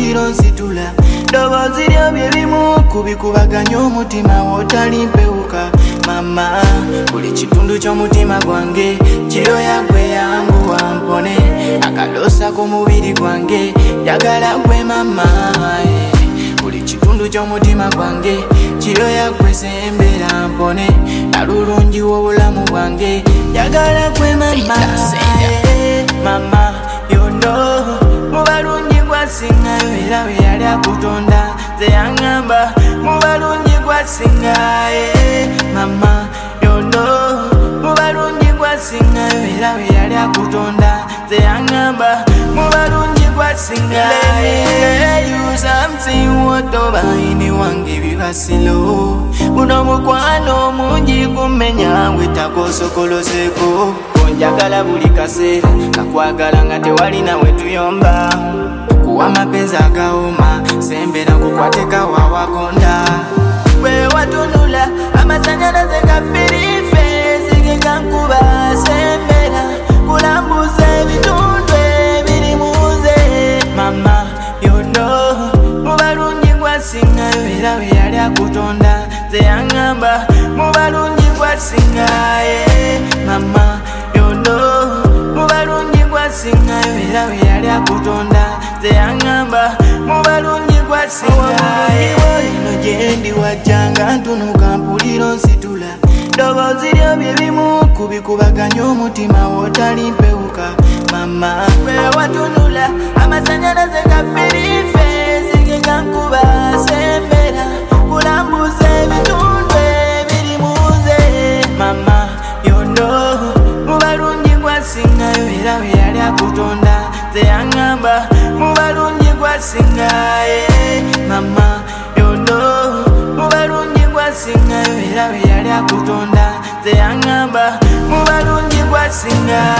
mpulira onsitula ddoboozi lyo bye bimu kubikubaganya omutima wotali mpewuka mama buli kitundu ky'omutima gwange kiroya gwe yangu wampone akalosa ku mubiri gwange njagala gwe mama buli kitundu ky'omutima gwange kiroya gwe sembera mpone nalulungi w'obulamu bwange njagala gwe mama mama yondo mubalungi gwasingayo era bwe yali akutonda nze yaŋŋamba mubalungi gwasingaye mama yondo mubalungi gwasingayo era bwe yali akutonda nze yaŋŋamba mubalungi gwasingaye wotobaini wange bibasilo buno mukwano mungi kumenya wetakosokoloseko onjagala buli kaseera kakwagala nga tewali nawe tuyomba kuwa mapenzi agawoma sembera kukwateka wawagonda gwe watunula amasanyalaze gafirife zigegankuba sembera kulambuza ebitundu ebiri muze mama yondo mubalungi gwasingayo era bwe yali akutonda nze yaŋŋamba mubalungi gwasingaye mama yondo mubalungi gwasingayo era bwe yali akutonda nze yaŋŋamba mubalungi gwasingaye ino gyendi wajjanga ntunuka mpulira onsitula ddoboozi lyo bye bimu kubikubaganya omutima wotali mpewuka mama gwe watunula amasanyalaze gafirife zigegankuba sembera kulambuza ebitundu ebiri muze mama yondo mubalungi gwasingayo era bwe yali akutonda nze yaŋŋamba mubalungi gwasingaye mama yondo mubalungi gwasingayo era bwe yali akutonda nze yaŋŋamba mubalungi gwasingaye